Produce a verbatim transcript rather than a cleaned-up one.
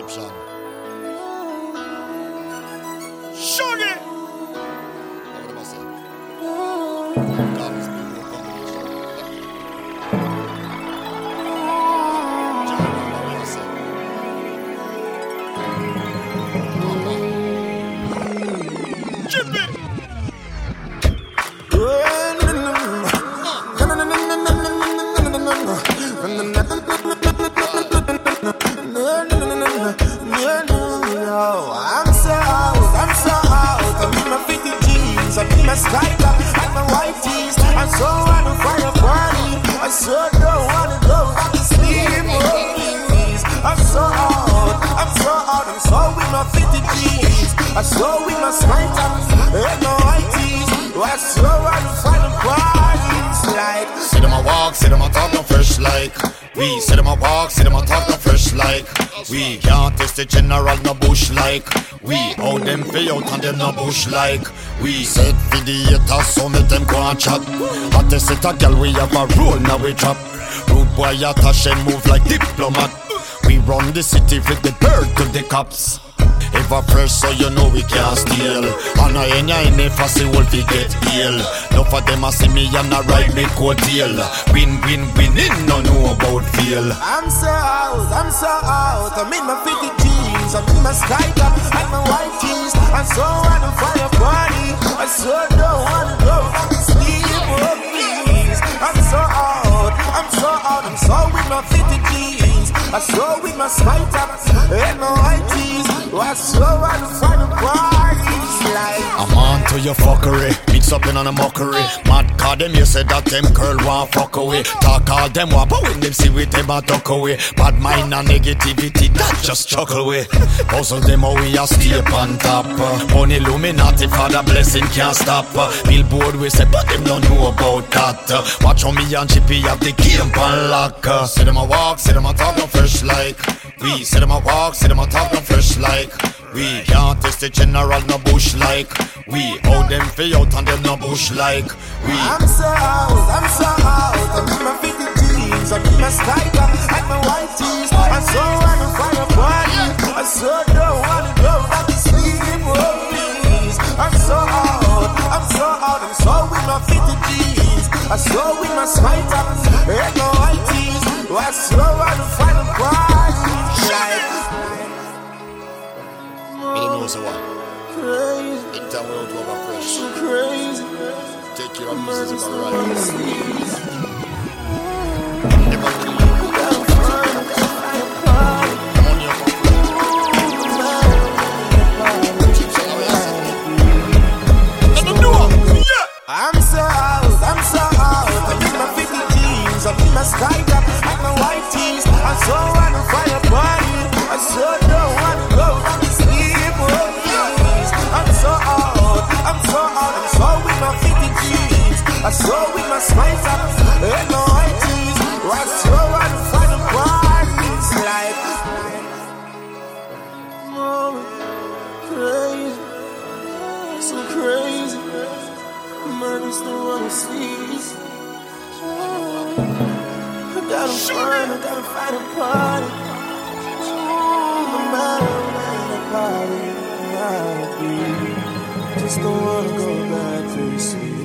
description. Shuggy! What am I saying? God is beautiful combination. John, what am I saying? Chippy! I'm so out, I'm so out. I'm in my fifty jeans, I'm in my sky top, and my white tees. I'm so on the fire party. I so don't wanna go back to sleep. Oh, please. I'm so out, I'm so out. I'm so with my fifty jeans. I so with my sky top, and my white tees. I so on the fire party. Like see them a walk, see them a talk no fresh like. We see them a walk, see them a talk no fresh like. We can't test the general no bush like. We hold them pay out and them no bush like. We said for the haters so make them go and chat. At the set a girl we have a roll now we drop. Rude boy attache and move like diplomat. We run the city with the bird to the cops. Ever fresh so you know we can't steal. And I ain't in the fussy wolf we get ill. No for them a see me and a ride me coat tail. Win win winning no know about feel. I'm so out, I'm so out. I'm in my fifty jeans, I'm in my sky top and my white tees. I'm so on the fire party. I so don't wanna go back to sleep. Oh please, I'm so out, I'm so out. I'm so with my fifty jeans. I so with my sky top and my white tees. I so on the fire party. Like I'm on to your fuckery, mix up in on a mockery. Mad call them, you said that them girl want fuck away. Talk all them wap, but when them see with them a talk away. Bad mind and negativity, that just chuckle away. Puzzle them how we a stay on top. Money Illuminati for the blessing can't stop. Billboard we say, but them don't know about that. Watch how me and Chippy have the game on lock. See them a walk, see them a talk no fresh like. We see them a walk, see them a talk no fresh like. We can't test the general no bush like. We hold them pay out and them no bush like. We I'm so out, I'm so out. I'm in my fifty jeans, I'm in my sky top and my white tees. I'm so on the fire party. I so don't wanna go back to sleep. Oh please, I'm so out, I'm so out. I'm so with my fifty jeans. I so with my sky top and my white tees. I so on the fire party. I don't know so what. Crazy, In time we out over fresh. so crazy. Take care of business about right. Never really I'm on your I'm so out, I'm so out. I'm in my fifty jeans, I'm in my sky top and my white tees. I'm so on the fire party. I so don't wanna go back to sleep. Oh please, I'm so out, I'm so out. I'm so with my fifty jeans. I so with my sky top and my white tees. I so on the fire party. It's like oh, crazy, so crazy. Murder's the one who sees. I gotta find, I gotta find a party. No matter where the party might be, just don't wanna go back to the sea.